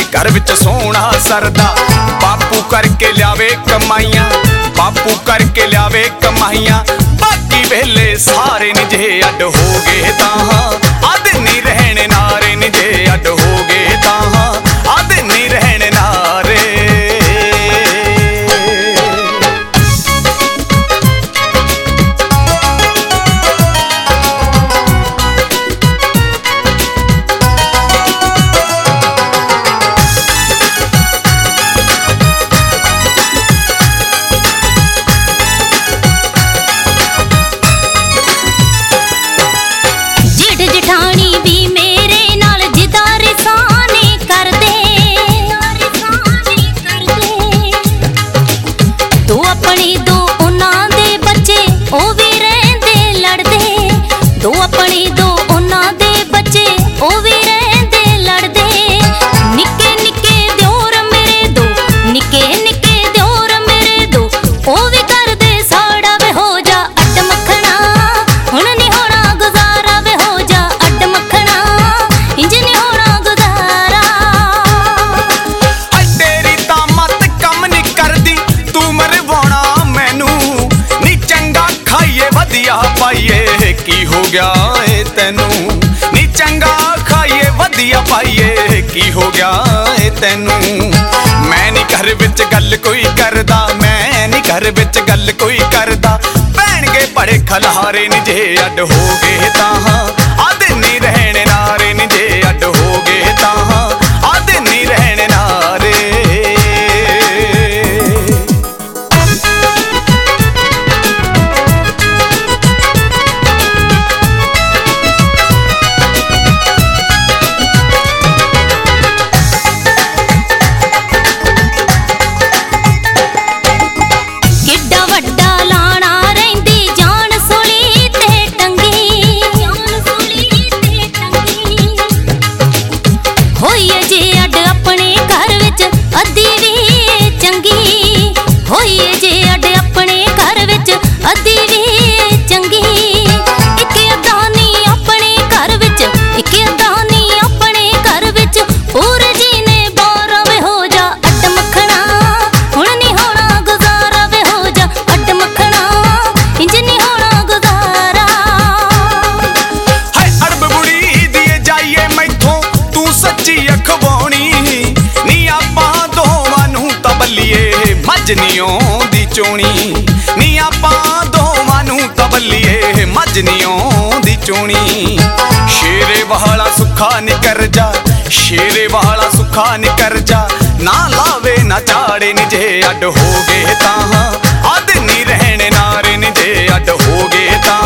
घर विच सोहना सरदा। बापू करके लियावे कमाइयां, बापू करके लियावे कमाइयां, बाकी वेले सारे नी जे अड हो गए तां अद नहीं रहने नारे नी जे अड हो गए तां अद नहीं रहने नारे। पाइए की हो गया ए तैनू नी चंगा खाइए वधिया पाइए की हो गया ए तैनू। मैं नी घर विच गल कोई करदा, मैं नी घर विच गल कोई करदा, भैन के बड़े खलारे नी जे अड हो गए तां अद नहीं रहने नारे नी जे अड हो गए तां अद नहीं रहने नारे। मजनियों दी चोणी नी आपां दोवां नूं तबलीए मजनियों दी चोणी। शेरे वाला सुखा निकर जा, शेरे वाला सुखा निकर जा, ना लावे ना चाड़े नी जे अड हो गए तां अद नहीं रहने नारे नी जे अड हो गए तां